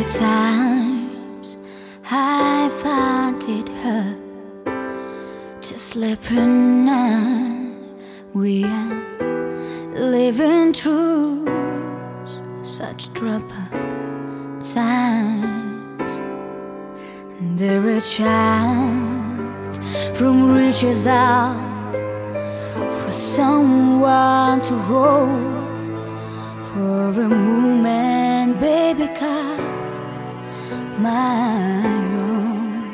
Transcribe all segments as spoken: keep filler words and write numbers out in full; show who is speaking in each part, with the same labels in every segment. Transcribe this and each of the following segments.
Speaker 1: times I find it hurt to sleep at night. We are living through such troubled time. There is a child from reaches out for someone to hold. For a moment, baby, call my own.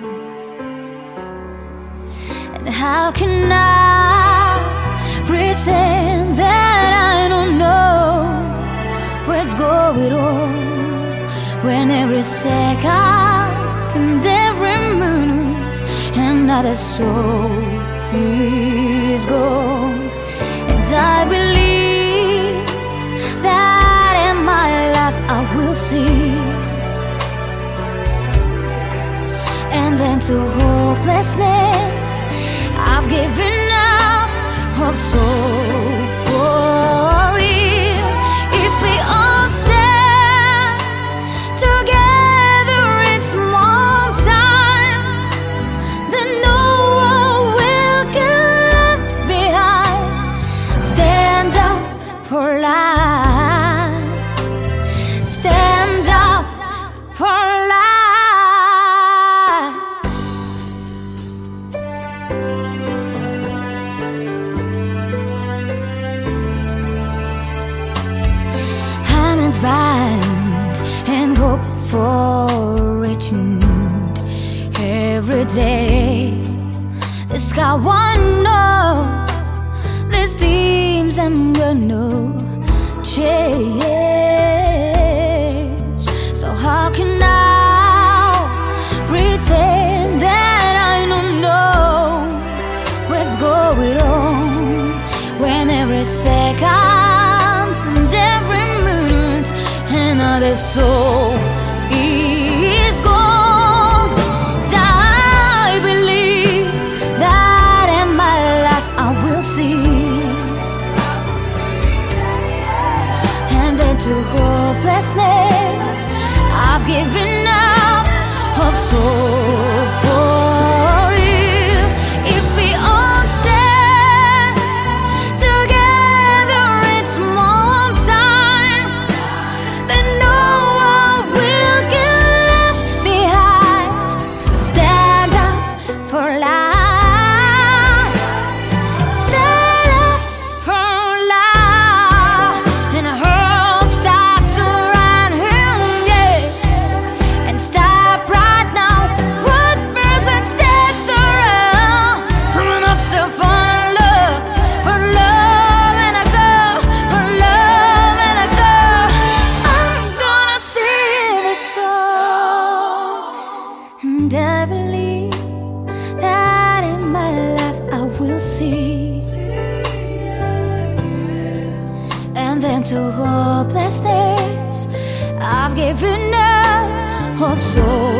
Speaker 1: And how can I pretend that I don't know what's going on when every second and every minute another soul is gone? And I believe that in my life I will see, and then to hopelessness I've given up hope. So for real, if we all stand together in small time, then no one will get left behind. Stand up for life, stand up for life. Hands bind and hope for reaching every day. The sky won't know these dreams and will no change. So how can I pretend that I don't know what's going on when every second and every minute another soul is gone? I believe that in my life I will see, and then to hopelessness I've given up hope. So for real, if we all stand together in small times, then no one will get left behind. Stand up for life, stand up for life, and hope stop to run him, yes, and stop right now what person stands around. I'm up so for love, for love and a girl, for love and a girl. I'm gonna sing this song, and I believe that in my life I will see, and then to hopelessness I've given up hope. So